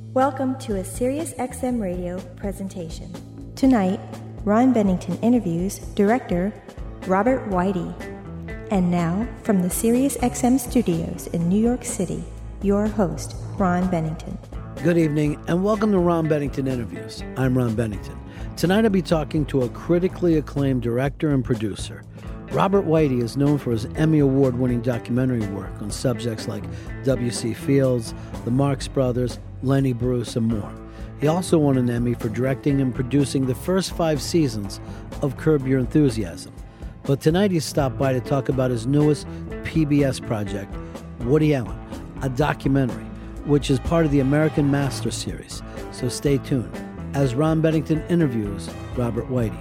Welcome to a SiriusXM Radio presentation. Tonight, Ron Bennington interviews director Robert Whitey. And now, from the SiriusXM studios in New York City, your host, Ron Bennington. Good evening, and welcome to Ron Bennington Interviews. I'm Ron Bennington. Tonight I'll be talking to a critically acclaimed director and producer. Robert Whitey is known for his Emmy Award-winning documentary work on subjects like W.C. Fields, the Marx Brothers, Lenny Bruce, and more. He also won an Emmy for directing and producing the first 5 seasons of Curb Your Enthusiasm. But tonight he stopped by to talk about his newest PBS project, Woody Allen, a documentary, which is part of the American Master series. So stay tuned as Ron Bennington interviews Robert Whitey.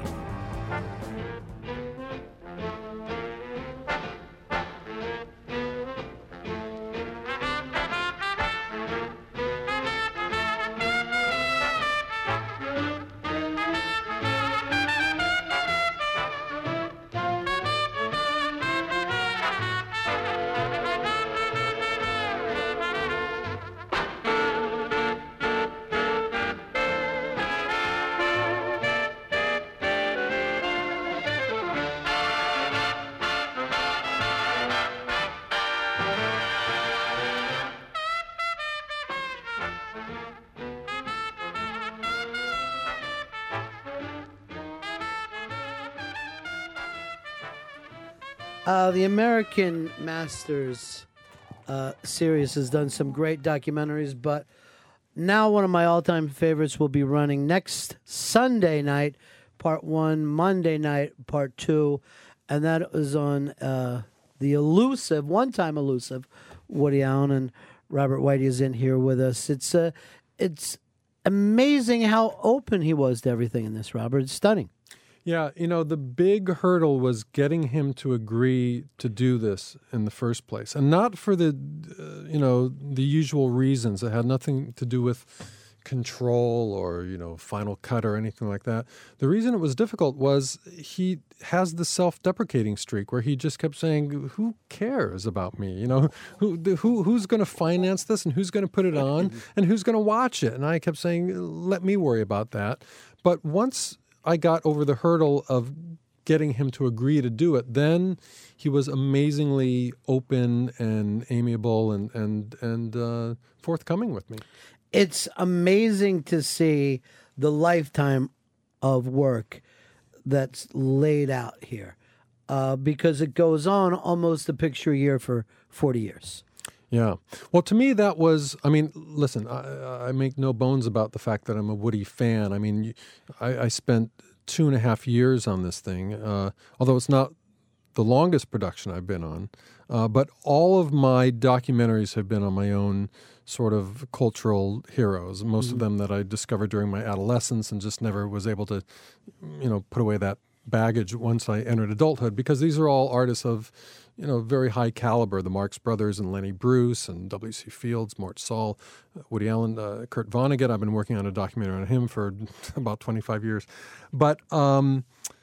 The American Masters series has done some great documentaries, but now one of my all-time favorites will be running next Sunday night, part 1, Monday night, part 2, and that is on the elusive, one-time elusive, Woody Allen, and Robert Whitey is in here with us. It's amazing how open he was to everything in this, Robert. It's stunning. Yeah, the big hurdle was getting him to agree to do this in the first place. And not for the usual reasons. It had nothing to do with control or, final cut or anything like that. The reason it was difficult was he has the self-deprecating streak where he just kept saying, who cares about me? Who's going to finance this and who's going to put it on and who's going to watch it? And I kept saying, let me worry about that. But once I got over the hurdle of getting him to agree to do it, then he was amazingly open and amiable and forthcoming with me. It's amazing to see the lifetime of work that's laid out here because it goes on almost a picture a year for 40 years. Yeah. Well, to me, that was, listen, I make no bones about the fact that I'm a Woody fan. I spent 2.5 years on this thing, although it's not the longest production I've been on. But all of my documentaries have been on my own sort of cultural heroes, most of them that I discovered during my adolescence and just never was able to, put away that baggage once I entered adulthood, because these are all artists of, very high caliber, the Marx Brothers and Lenny Bruce and W.C. Fields, Mort Sahl, Woody Allen, Kurt Vonnegut. I've been working on a documentary on him for about 25 years. But, now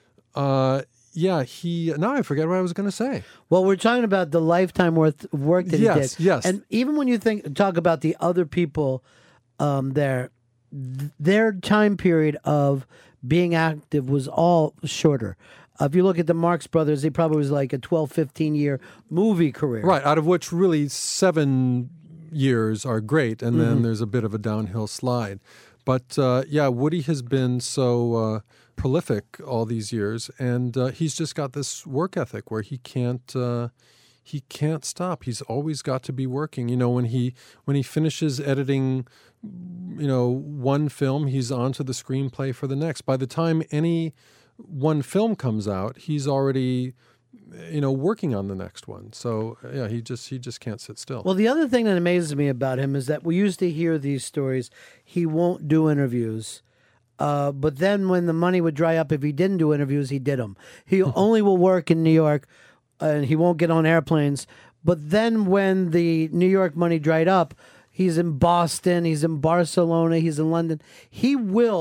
I forget what I was going to say. Well, we're talking about the lifetime worth of work that he did. Yes. And even when you talk about the other people their time period of being active was all shorter. If you look at the Marx Brothers, he probably was like a 12, 15-year movie career. Right, out of which really 7 years are great, and then there's a bit of a downhill slide. But, Woody has been so prolific all these years, and he's just got this work ethic where he can't stop. He's always got to be working. When he finishes editing, one film, he's on to the screenplay for the next. By the time any one film comes out, he's already, working on the next one. So he just can't sit still. Well, the other thing that amazes me about him is that we used to hear these stories. He won't do interviews. But then when the money would dry up, if he didn't do interviews, he did them. He only will work in New York, and he won't get on airplanes. But then when the New York money dried up, he's in Boston, he's in Barcelona, he's in London. He will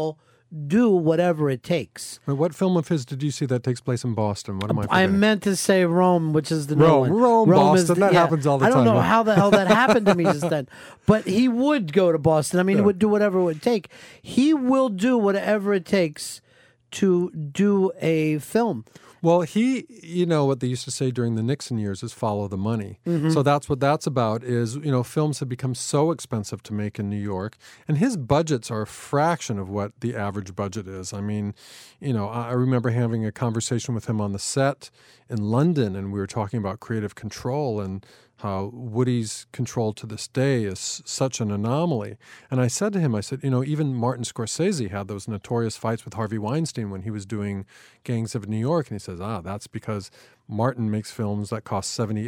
do whatever it takes. What film of his did you see that takes place in Boston? What am I I forgetting? meant to say Rome, which is the new one. Rome, Boston. That happens all the time. I don't know how the hell that happened to me just then. But he would go to Boston. I mean, he would do whatever it would take. He will do whatever it takes to do a film. Well, what they used to say during the Nixon years is follow the money. Mm-hmm. So that's what that's about is, films have become so expensive to make in New York, and his budgets are a fraction of what the average budget is. I mean, I remember having a conversation with him on the set in London, and we were talking about creative control and how Woody's control to this day is such an anomaly. And I said to him, even Martin Scorsese had those notorious fights with Harvey Weinstein when he was doing Gangs of New York. And he says, that's because Martin makes films that cost $70,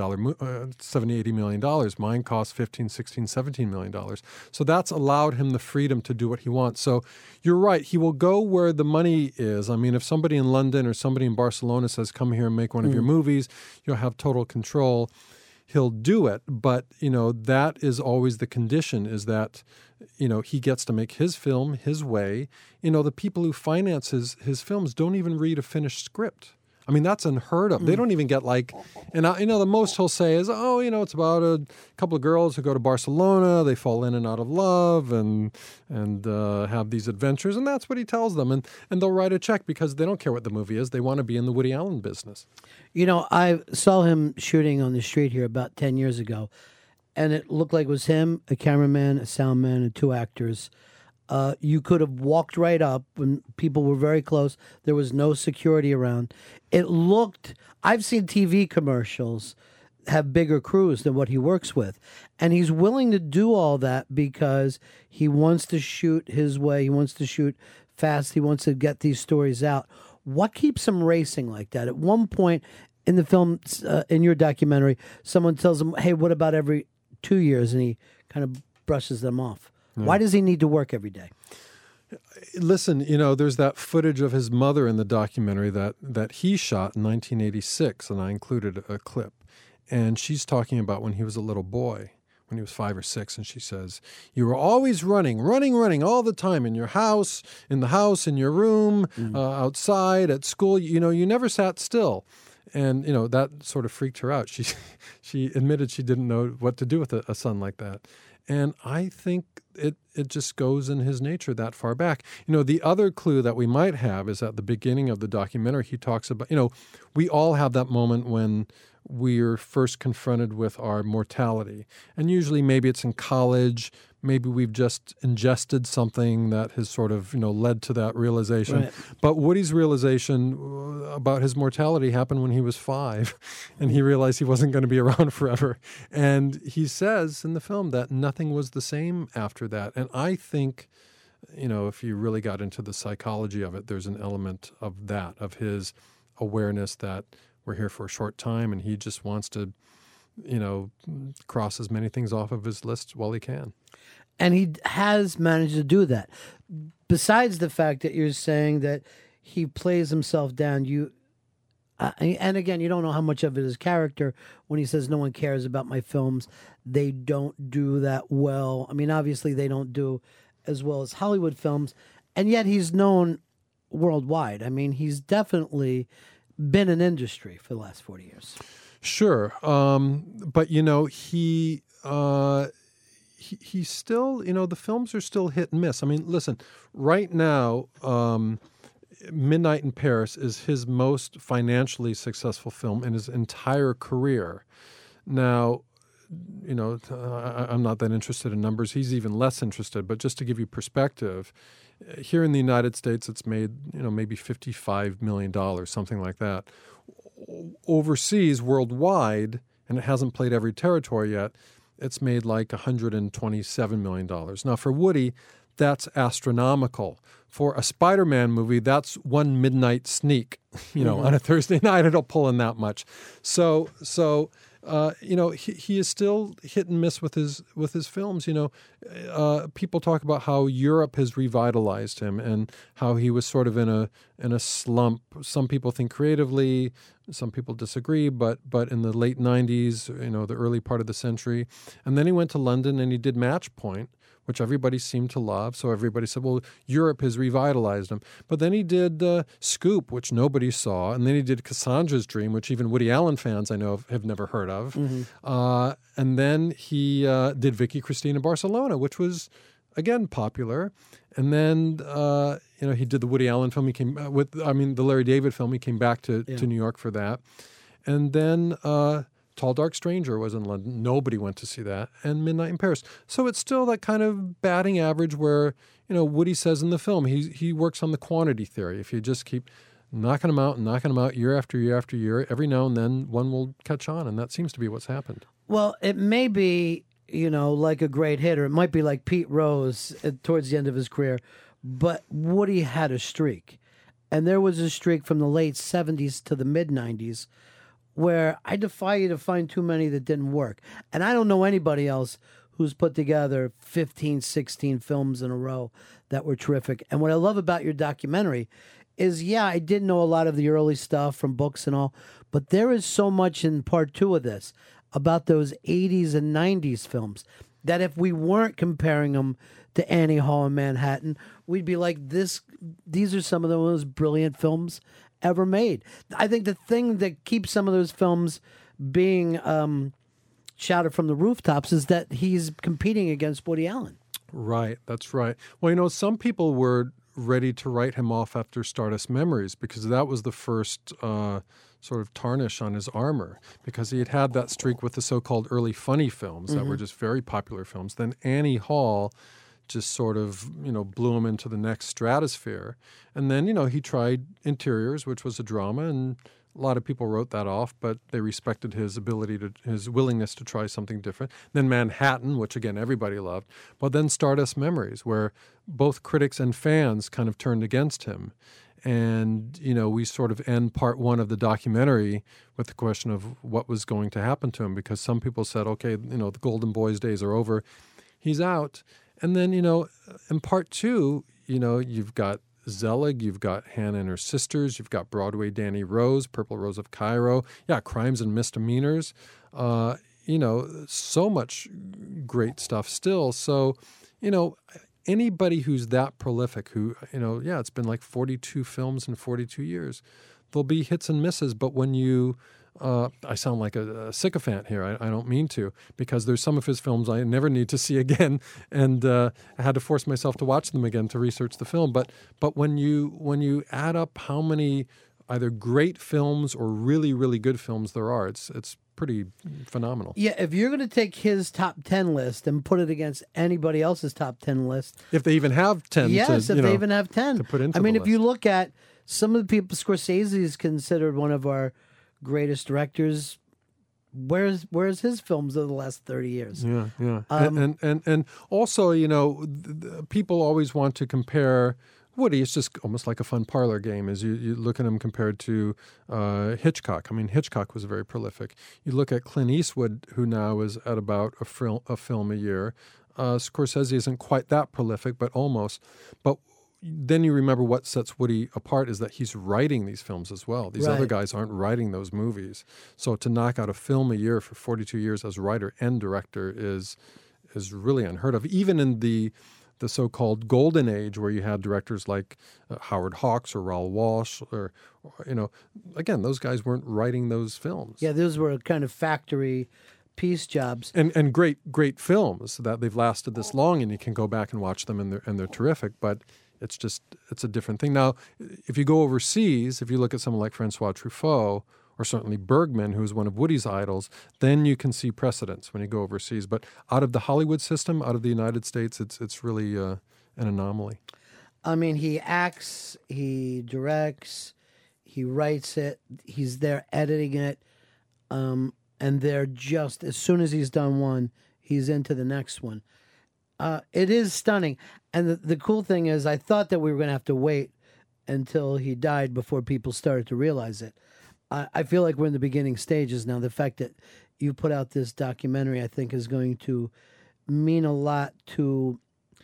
$80 million. Mine costs $15, $16, $17 million. So that's allowed him the freedom to do what he wants. So you're right. He will go where the money is. I mean, if somebody in London or somebody in Barcelona says, come here and make one of your movies, you'll have total control. He'll do it, but, that is always the condition is that, he gets to make his film his way. The people who finance his films don't even read a finished script. I mean, that's unheard of. They don't even get the most he'll say is, it's about a couple of girls who go to Barcelona, they fall in and out of love and have these adventures, and that's what he tells them. And they'll write a check because they don't care what the movie is. They want to be in the Woody Allen business. I saw him shooting on the street here about 10 years ago, and it looked like it was him, a cameraman, a soundman, and 2 actors. You could have walked right up when people were very close. There was no security around. I've seen TV commercials have bigger crews than what he works with. And he's willing to do all that because he wants to shoot his way. He wants to shoot fast. He wants to get these stories out. What keeps him racing like that? At one point in the film, in your documentary, someone tells him, hey, what about every 2 years? And he kind of brushes them off. Yeah. Why does he need to work every day? Listen, there's that footage of his mother in the documentary that he shot in 1986, and I included a clip. And she's talking about when he was a little boy, when he was 5 or 6, and she says, you were always running all the time in your house, in your room, outside, at school. You never sat still. And, that sort of freaked her out. She admitted she didn't know what to do with a son like that. And I think it just goes in his nature that far back. The other clue that we might have is at the beginning of the documentary, he talks about, we all have that moment when we're first confronted with our mortality. And usually maybe it's in college, maybe we've just ingested something that has sort of, led to that realization. Right. But Woody's realization about his mortality happened when he was 5, and he realized he wasn't going to be around forever. And he says in the film that nothing was the same after that. And I think, if you really got into the psychology of it, there's an element of that, of his awareness that we're here for a short time, and he just wants to, cross as many things off of his list while he can. And he has managed to do that. Besides the fact that you're saying that he plays himself down, and again, you don't know how much of it is character. When he says no one cares about my films, they don't do that well. I mean, obviously they don't do as well as Hollywood films, and yet he's known worldwide. I mean, he's definitely been in industry for the last 40 years. Sure. But, he still, the films are still hit and miss. I mean, listen, right now, Midnight in Paris is his most financially successful film in his entire career. Now, I'm not that interested in numbers. He's even less interested. But just to give you perspective, here in the United States, it's made, maybe $55 million, something like that. Overseas, worldwide, and it hasn't played every territory yet, it's made like $127 million. Now, for Woody, that's astronomical. For a Spider-Man movie, that's one midnight sneak. On a Thursday night, it'll pull in that much. So he is still hit and miss with his films. People talk about how Europe has revitalized him and how he was sort of in a slump. Some people think creatively, some people disagree, but in the late 90s, the early part of the century. And then he went to London and he did Match Point, which everybody seemed to love. So everybody said, well, Europe has revitalized him. But then he did Scoop, which nobody saw. And then he did Cassandra's Dream, which even Woody Allen fans I know have never heard of. And then he did Vicky Cristina Barcelona, which was, again, popular. And then, he did the Woody Allen film. He came the Larry David film. He came back to New York for that. And then Tall Dark Stranger was in London. Nobody went to see that. And Midnight in Paris. So it's still that kind of batting average where, Woody says in the film, he works on the quantity theory. If you just keep knocking them out year after year after year, every now and then one will catch on. And that seems to be what's happened. Well, it may be, like a great hitter. It might be like Pete Rose towards the end of his career. But Woody had a streak. And there was a streak from the late 70s to the mid-90s where I defy you to find too many that didn't work. And I don't know anybody else who's put together 15, 16 films in a row that were terrific. And what I love about your documentary is, I did know a lot of the early stuff from books and all, but there is so much in part 2 of this about those 80s and 90s films that if we weren't comparing them to Annie Hall and Manhattan, we'd be like, these are some of the most brilliant films ever made. I think the thing that keeps some of those films being shouted from the rooftops is that he's competing against Woody Allen. Right, that's right. Well, some people were ready to write him off after Stardust Memories because that was the first sort of tarnish on his armor, because he had that streak with the so-called early funny films that were just very popular films. Then Annie Hall just sort of, blew him into the next stratosphere. And then, he tried Interiors, which was a drama, and a lot of people wrote that off, but they respected his his willingness to try something different. Then Manhattan, which again, everybody loved. But then Stardust Memories, where both critics and fans kind of turned against him. And, we sort of end part 1 of the documentary with the question of what was going to happen to him, because some people said, okay, the Golden Boys days are over. He's out. And then, in part 2, you've got Zelig, you've got Hannah and Her Sisters, you've got Broadway Danny Rose, Purple Rose of Cairo, Crimes and Misdemeanors, so much great stuff still. So, anybody who's that prolific, who, it's been like 42 films in 42 years, there'll be hits and misses. But when you, I sound like a sycophant here. I don't mean to, because there's some of his films I never need to see again, and I had to force myself to watch them again to research the film. But when you add up how many either great films or really, really good films there are, it's pretty phenomenal. Yeah, if you're going to take his top 10 list and put it against anybody else's top 10 list. If they even have 10. Yes, if they even have 10. To put into if list. You look at some of the people, Scorsese is considered one of our greatest directors. Where's his films of the last 30 years? Yeah. And also, people always want to compare Woody. It's just almost like a fun parlor game as you look at him compared to Hitchcock. I mean, Hitchcock was very prolific. You look at Clint Eastwood, who now is at about a film a year. Scorsese isn't quite that prolific, but almost. But then you remember what sets Woody apart is that he's writing these films as well. These other guys aren't writing those movies. So to knock out a film a year for 42 years as writer and director is really unheard of. Even in the so-called golden age, where you had directors like Howard Hawks or Raoul Walsh, or again, those guys weren't writing those films. Yeah, those were kind of factory piece jobs. And great films that they've lasted this long, and you can go back and watch them, and they're terrific. But it's a different thing. Now, if you go overseas, if you look at someone like Francois Truffaut, or certainly Bergman, who is one of Woody's idols, then you can see precedents when you go overseas. But out of the Hollywood system, out of the United States, it's really an anomaly. I mean, he acts, he directs, he writes it, he's there editing it, and they're just, as soon as he's done one, he's into the next one. It is stunning. And the cool thing is, I thought that we were going to have to wait until he died before people started to realize it. I feel like we're in the beginning stages now. The fact that you put out this documentary, I think, is going to mean a lot to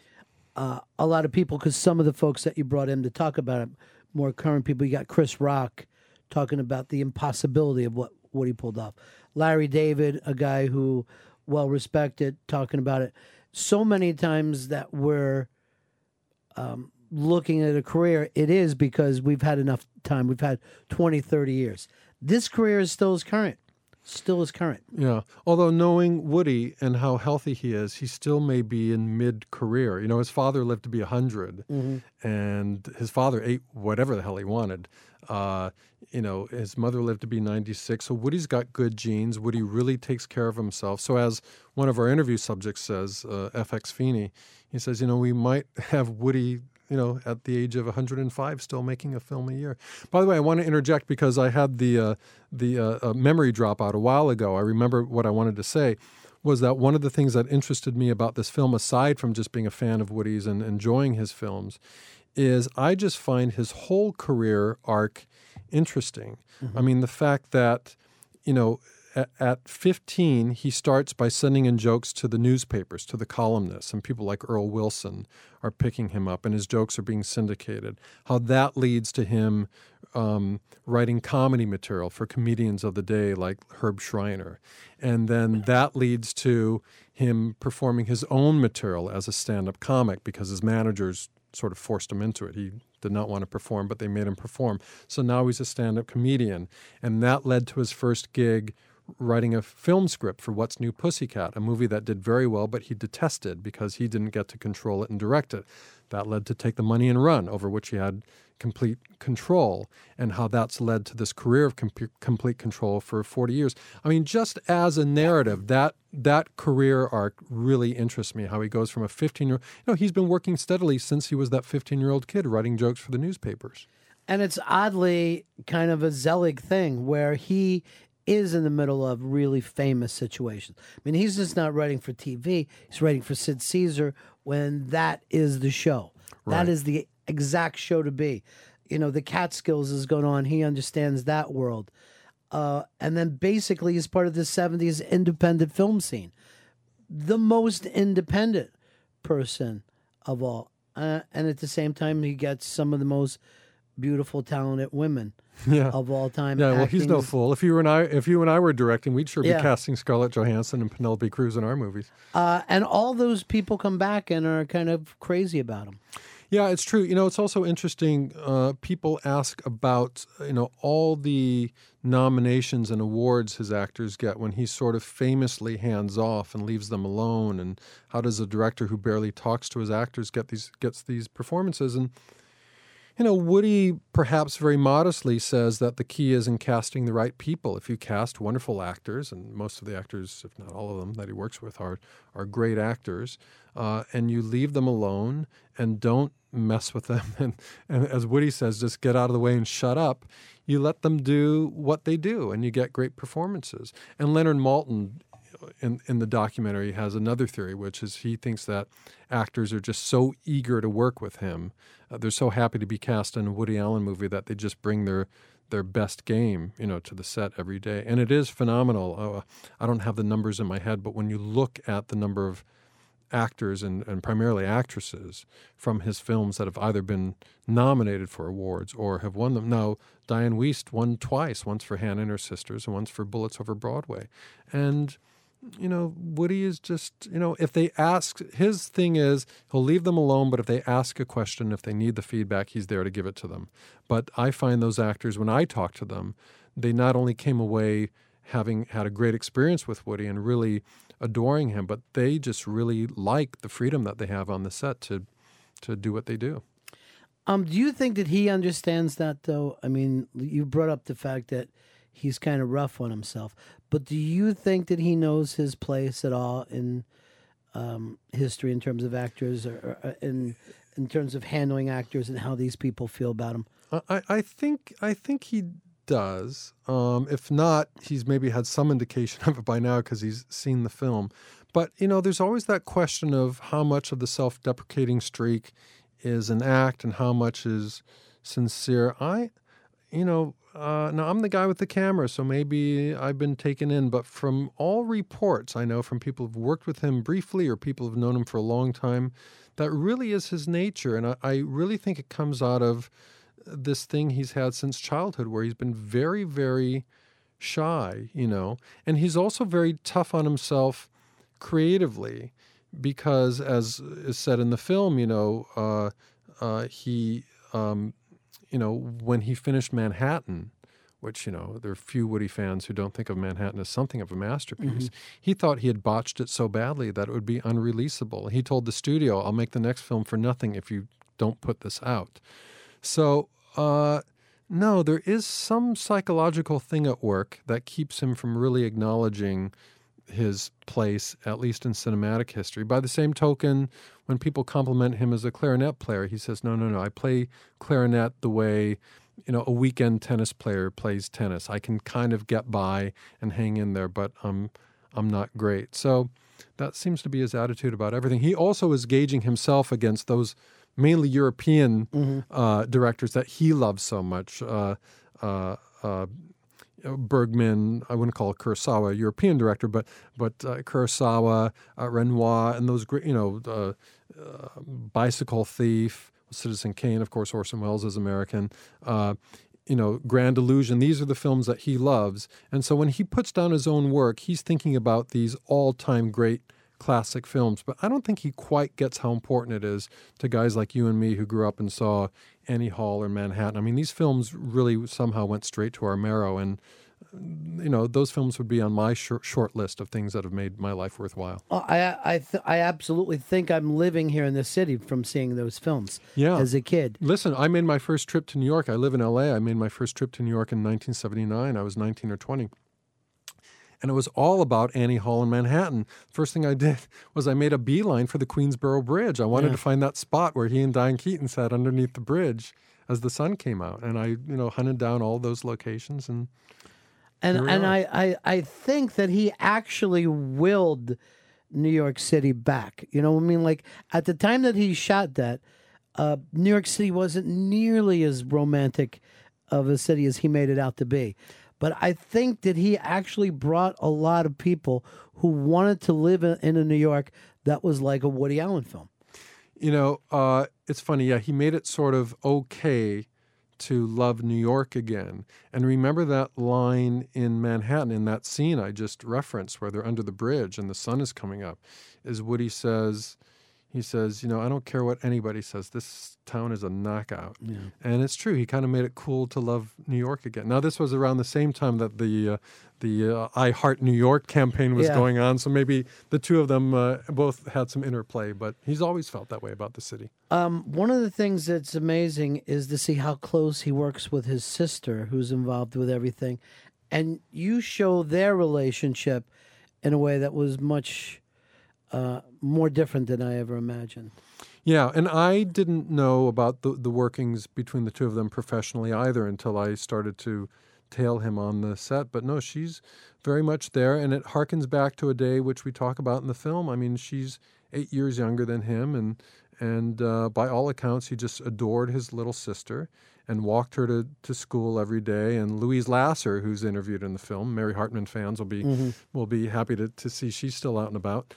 a lot of people, because some of the folks that you brought in to talk about it, more current people, you got Chris Rock talking about the impossibility of what he pulled off. Larry David, a guy who, well-respected, talking about it. so many times that we're looking at a career, it is because we've had enough time. We've had 20, 30 years. This career is still as current. Yeah. Although knowing Woody and how healthy he is, he still may be in mid-career. You know, his father lived to be 100, and his father ate whatever the hell he wanted. You know, his mother lived to be 96. So Woody's got good genes. Woody really takes care of himself. So as one of our interview subjects says, FX Feeney, he says, you know, we might have Woody, you know, at the age of 105, still making a film a year. By the way, I want to interject because I had the memory drop out a while ago. I remember what I wanted to say was that one of the things that interested me about this film, aside from just being a fan of Woody's and enjoying his films, is I just find his whole career arc interesting. I mean, the fact that, you know, at 15, he starts by sending in jokes to the newspapers, to the columnists, and people like Earl Wilson are picking him up, and his jokes are being syndicated. How that leads to him writing comedy material for comedians of the day like Herb Schreiner. And then that leads to him performing his own material as a stand-up comic because his managers sort of forced him into it. He did not want to perform, but they made him perform. So now he's a stand-up comedian. And that led to his first gig writing a film script for What's New Pussycat, a movie that did very well, but he detested because he didn't get to control it and direct it. That led to Take the Money and Run, over which he had complete control, and how that's led to this career of complete control for 40 years. I mean, just as a narrative, that career arc really interests me, how he goes from a 15-year-old, you know, he's been working steadily since he was that 15-year-old kid writing jokes for the newspapers. And it's oddly kind of a Zelig thing where he is in the middle of really famous situations. I mean, he's just not writing for TV. He's writing for Sid Caesar when that is the show. Right. That is the exact show to be. You know, the Catskills is going on. He understands that world. And then basically he's part of the 70s independent film scene. The most independent person of all. And at the same time, he gets some of the most beautiful, talented women of all time. Yeah, well, he's no fool. If you and I were directing, we'd sure be casting Scarlett Johansson and Penelope Cruz in our movies. And all those people come back and are kind of crazy about him. Yeah, it's true. You know, it's also interesting. People ask about, you know, all the nominations and awards his actors get when he's sort of famously hands off and leaves them alone. And how does a director who barely talks to his actors gets these performances? And you know, Woody perhaps very modestly says that the key is in casting the right people. If you cast wonderful actors, and most of the actors, if not all of them, that he works with are great actors, and you leave them alone and don't mess with them, and as Woody says, just get out of the way and shut up, you let them do what they do, and you get great performances. And Leonard Maltin, in the documentary, has another theory, which is he thinks that actors are just so eager to work with him. They're so happy to be cast in a Woody Allen movie that they just bring their best game, you know, to the set every day. And it is phenomenal. I don't have the numbers in my head, but when you look at the number of actors and primarily actresses from his films that have either been nominated for awards or have won them. Now, Diane Wiest won twice, once for Hannah and Her Sisters and once for Bullets Over Broadway. And you know, Woody is just, you know, if they ask, his thing is he'll leave them alone, but if they ask a question, if they need the feedback, he's there to give it to them. But I find those actors, when I talk to them, they not only came away having had a great experience with Woody and really adoring him, but they just really like the freedom that they have on the set to do what they do. Do you think that he understands that, though? I mean, you brought up the fact that he's kind of rough on himself. But do you think that he knows his place at all in history in terms of actors or in terms of handling actors and how these people feel about him? I think he does. If not, he's maybe had some indication of it by now because he's seen the film. But, you know, there's always that question of how much of the self-deprecating streak is an act and how much is sincere. Now I'm the guy with the camera, so maybe I've been taken in. But from all reports I know from people who've worked with him briefly or people who've known him for a long time, that really is his nature. And I really think it comes out of this thing he's had since childhood where he's been very, very shy, you know. And he's also very tough on himself creatively because, as is said in the film, he, when he finished Manhattan, which, there are few Woody fans who don't think of Manhattan as something of a masterpiece. He thought he had botched it so badly that it would be unreleasable. He told the studio, I'll make the next film for nothing if you don't put this out. So, no, there is some psychological thing at work that keeps him from really acknowledging his place, at least in cinematic history. By the same token, when people compliment him as a clarinet player, he says, no, I play clarinet the way a weekend tennis player plays tennis. I can kind of get by and hang in there, but I'm not great. So that seems to be his attitude about everything. He also is gauging himself against those mainly European directors that he loves so much. Bergman, I wouldn't call Kurosawa a European director, but Kurosawa, Renoir, and those great, Bicycle Thief, Citizen Kane, of course, Orson Welles is American. Grand Illusion. These are the films that he loves. And so when he puts down his own work, he's thinking about these all-time great classic films. But I don't think he quite gets how important it is to guys like you and me who grew up and saw Annie Hall or Manhattan. I mean, these films really somehow went straight to our marrow. And those films would be on my short list of things that have made my life worthwhile. Oh, I absolutely think I'm living here in the city from seeing those films as a kid. Listen, I made my first trip to New York. I live in L.A. I made my first trip to New York in 1979. I was 19 or 20. And it was all about Annie Hall in Manhattan. First thing I did was I made a beeline for the Queensboro Bridge. I wanted to find that spot where he and Diane Keaton sat underneath the bridge as the sun came out. And I, hunted down all those locations and I think that he actually willed New York City back. Like at the time that he shot that, New York City wasn't nearly as romantic of a city as he made it out to be. But I think that he actually brought a lot of people who wanted to live in a New York that was like a Woody Allen film. It's funny. Yeah, he made it sort of okay to love New York again. And remember that line in Manhattan, in that scene I just referenced where they're under the bridge and the sun is coming up, is Woody says, I don't care what anybody says, this town is a knockout. Yeah. And it's true. He kind of made it cool to love New York again. Now, this was around the same time that the I Heart New York campaign was going on, so maybe the two of them both had some interplay, but he's always felt that way about the city. One of the things that's amazing is to see how close he works with his sister, who's involved with everything. And you show their relationship in a way that was much more different than I ever imagined. Yeah, and I didn't know about the workings between the two of them professionally either until I started to tail him on the set. But no, she's very much there, and it harkens back to a day which we talk about in the film. I mean, she's 8 years younger than him, and by all accounts, he just adored his little sister and walked her to school every day. And Louise Lasser, who's interviewed in the film, Mary Hartman fans will be happy to see she's still out and about.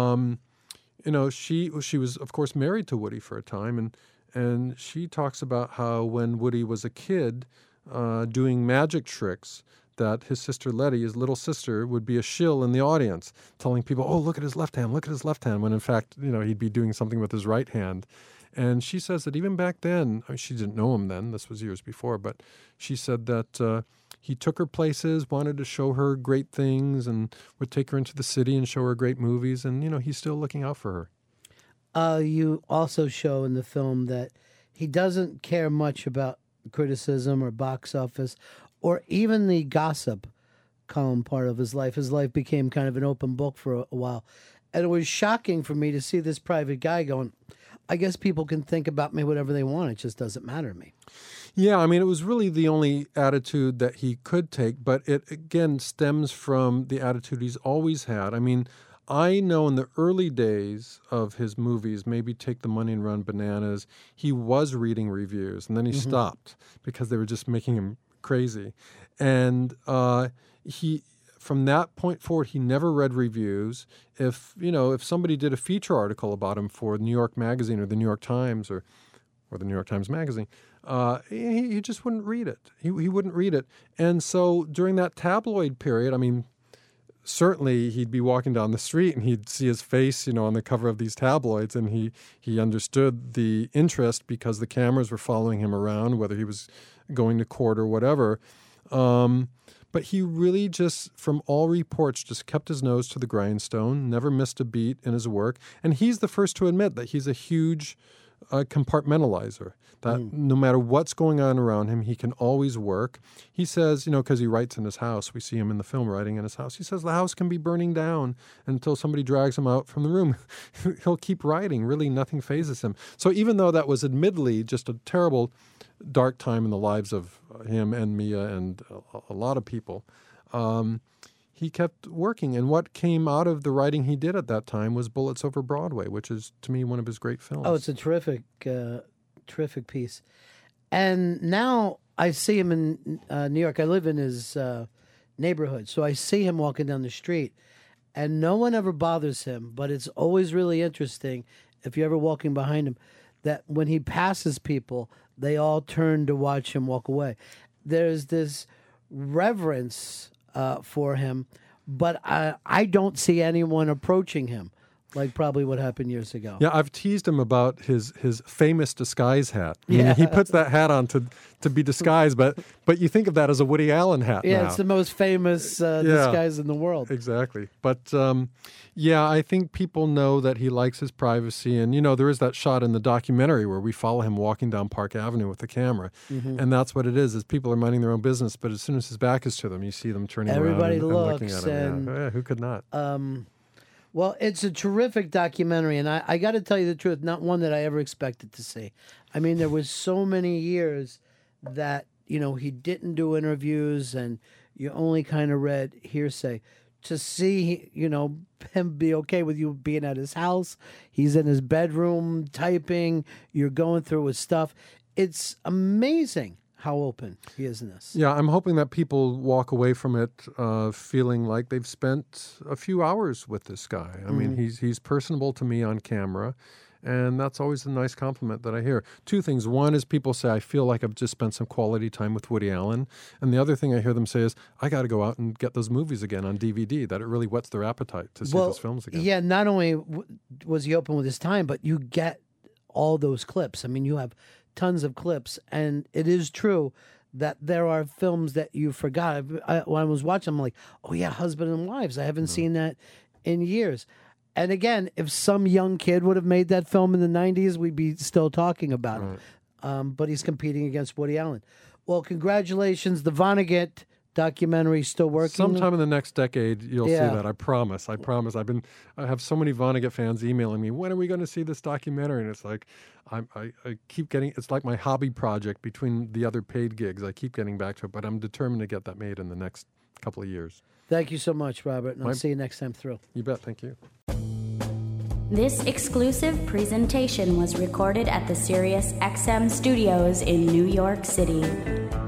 She was, of course, married to Woody for a time, and she talks about how when Woody was a kid doing magic tricks, that his sister Letty, his little sister, would be a shill in the audience, telling people, oh, look at his left hand, when in fact, he'd be doing something with his right hand. And she says that even back then, she didn't know him then, this was years before, but she said that he took her places, wanted to show her great things, and would take her into the city and show her great movies, and, he's still looking out for her. You also show in the film that he doesn't care much about criticism or box office or even the gossip column part of his life. His life became kind of an open book for a while. And it was shocking for me to see this private guy going, I guess people can think about me whatever they want. It just doesn't matter to me. Yeah, I mean, it was really the only attitude that he could take, but it, again, stems from the attitude he's always had. I mean, I know in the early days of his movies, maybe Take the Money and Run Bananas, he was reading reviews, and then he stopped because they were just making him crazy. And from that point forward, he never read reviews. If somebody did a feature article about him for New York Magazine or the New York Times or the New York Times Magazine, he just wouldn't read it. He wouldn't read it. And so during that tabloid period, I mean, certainly he'd be walking down the street and he'd see his face, on the cover of these tabloids, and he understood the interest because the cameras were following him around, whether he was going to court or whatever. But he really just, from all reports, just kept his nose to the grindstone, never missed a beat in his work. And he's the first to admit that he's a huge compartmentalizer, that no matter what's going on around him, he can always work. He says, because he writes in his house, we see him in the film writing in his house, he says the house can be burning down until somebody drags him out from the room. He'll keep writing. Really, nothing phases him. So even though that was admittedly just a terrible, dark time in the lives of him and Mia and a lot of people, he kept working. And what came out of the writing he did at that time was Bullets Over Broadway, which is, to me, one of his great films. Oh, it's a terrific piece. And now I see him in New York. I live in his neighborhood, so I see him walking down the street, and no one ever bothers him, but it's always really interesting, if you're ever walking behind him, that when he passes people, they all turn to watch him walk away. There's this reverence for him, but I don't see anyone approaching him, like probably what happened years ago. Yeah, I've teased him about his famous disguise hat. He puts that hat on to be disguised, but you think of that as a Woody Allen hat now. It's the most famous disguise in the world. Exactly. But I think people know that he likes his privacy. And, there is that shot in the documentary where we follow him walking down Park Avenue with the camera. Mm-hmm. And that's what it is people are minding their own business, but as soon as his back is to them, you see them turning Everybody around and looking looks, at him. Yeah, who could not? Well, it's a terrific documentary, and I got to tell you the truth, not one that I ever expected to see. I mean, there was so many years that, he didn't do interviews, and you only kind of read hearsay. To see, him be okay with you being at his house, he's in his bedroom typing, you're going through his stuff. It's amazing how open he is in this. Yeah, I'm hoping that people walk away from it feeling like they've spent a few hours with this guy. I mean, he's personable to me on camera, and that's always a nice compliment that I hear. Two things. One is people say, I feel like I've just spent some quality time with Woody Allen. And the other thing I hear them say is, I got to go out and get those movies again on DVD, that it really whets their appetite to see those films again. Yeah, not only was he open with his time, but you get all those clips. I mean, you have tons of clips, and it is true that there are films that you forgot. When I was watching, I'm like, oh yeah, Husband and Wives. I haven't seen that in years. And again, if some young kid would have made that film in the 90s, we'd be still talking about it. But he's competing against Woody Allen. Well, congratulations. The Vonnegut documentary still working? Sometime in the next decade, you'll see that. I promise. I have so many Vonnegut fans emailing me, when are we going to see this documentary? And it's like, I keep getting, it's like my hobby project between the other paid gigs. I keep getting back to it, but I'm determined to get that made in the next couple of years. Thank you so much, Robert, and I'll see you next time through. You bet. Thank you. This exclusive presentation was recorded at the Sirius XM studios in New York City.